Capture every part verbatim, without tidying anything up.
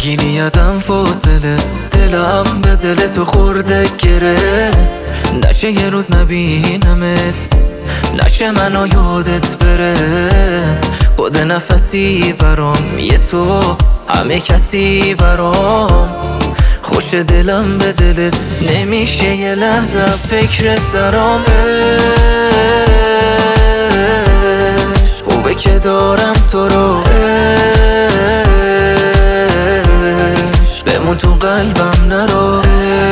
رنگینی ازم فاصله، دلم به دل تو خورده گره. نشه یه روز نبینمت، نشه منو یادت بره. بده نفسی برام یه تو، همه کسی برام. خوش دلم به دلت، نمیشه یه لحظه فکرت درام. خوبه که دارم تو رو، بمون تو قلبم نرو.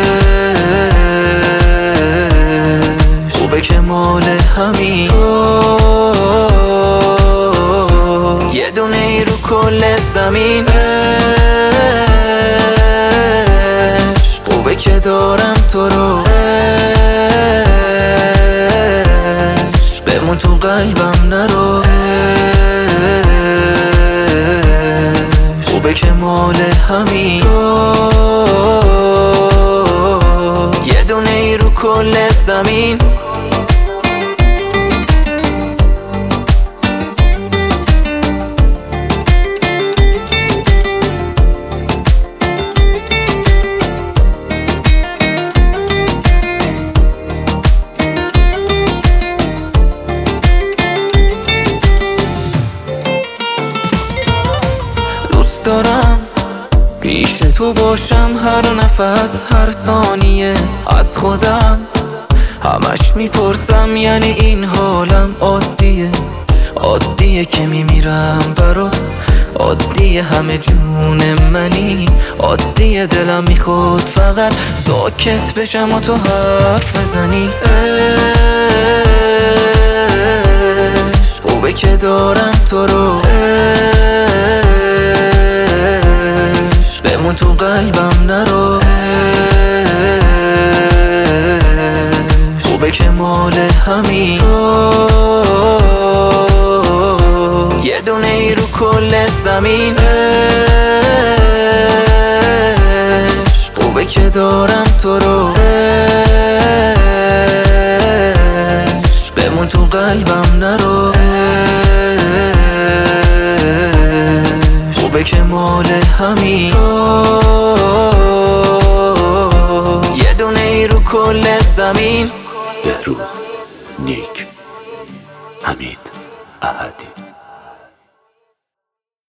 خوبه که مال همین تو، یه دونه ای رو کل زمین. خوبه که دارم تو رو، بمون تو قلبم نرو. خوبه که مال همین تو، یه دونه ای رو کل زمین. دارم پیش تو باشم هر نفس هر ثانیه از خودم. همش میپرسم یعنی این حالم عادیه، عادیه که میمیرم برات، عادیه همه جون منی، عادیه دلم میخواد فقط ساکت بشم و تو حرف بزنی. خوبه که دارم تو رو، بمون تو قلبم نرو. خوبه که مال همین تو، یه دونه ای رو کل زمین. خوبه که دارم تو رو، بمون تو قلبم نرو. خوبه که مال همین تو، یه دونه ای رو کل زمین. بهروز نیک، حمید احدی.